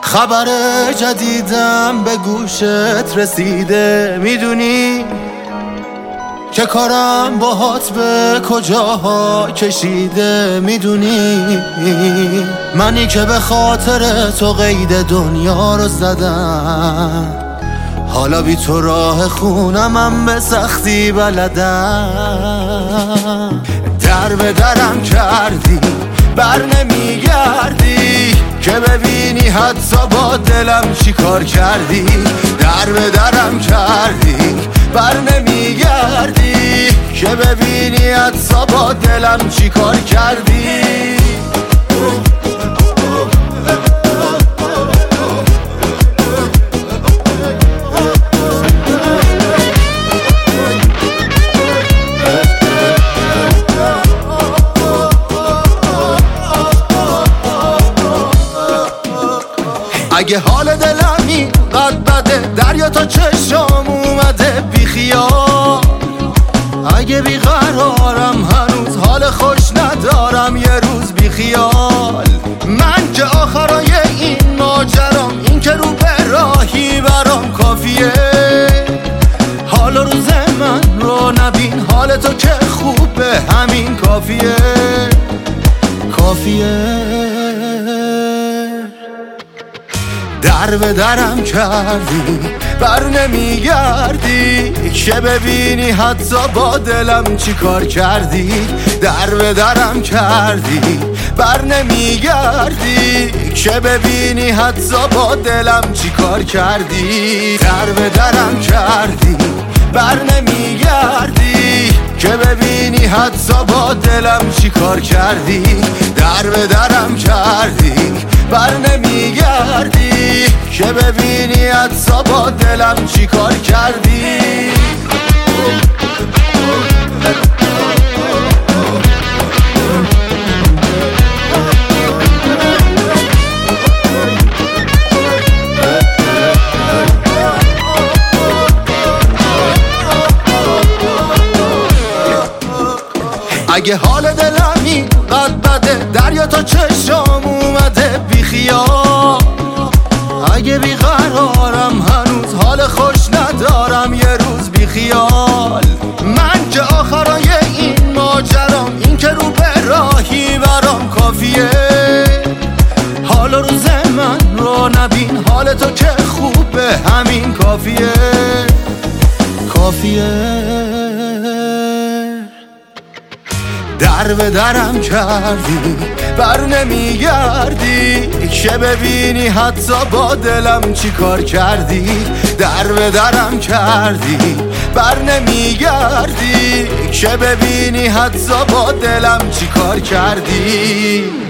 خبر جدیدم به گوشت رسیده، میدونی که کارم باهات به کجاها کشیده، میدونی منی که به خاطر تو قید دنیا رو زدم، حالا بی تو راه خونمم به سختی بلدم. در به درم کردی بر نمیگردی که ببینی حتی با دلم چی کار کردی. در به درم کردی بر نمیگردی که ببینی حتی با دلم چی کار کردی. اگه حال دلمی قد بده دریا تا چشم اومده بیخیال، اگه بیقرارم هنوز حال خوش ندارم یه روز بیخیال. من که آخرای این ماجرام این که رو به راهی برام کافیه، حال روز من رو نبین، حال تو که خوبه همین کافیه کافیه. در به درم کردی بر نمیگردی که ببینی حتی با دلم چی کار کردی. در به درم کردی بر نمیگردی که ببینی حتی با دلم چی کار کردی. در به درم کردی بر نمیگردی که ببینی حتی با دلم چی کار کردی. در به درم کردی بر نمیگردی که ببینی حتی با دلم چی کار کردی. اگه حال دلمی قد بده دریا تا چشم اومده بیخیال، اگه بیقرارم هنوز حال خوش ندارم یه روز بیخیال. من که آخرای این ماجرام این که رو به راهی برام کافیه، حال روز من رو نبین، حال تو که خوبه همین کافیه کافیه. در به درم کردی بر نمیگردی که ببینی حتی با دلم چی کار کردی. در به درم کردی بر نمیگردی که ببینی حتی با دلم چی کار کردی.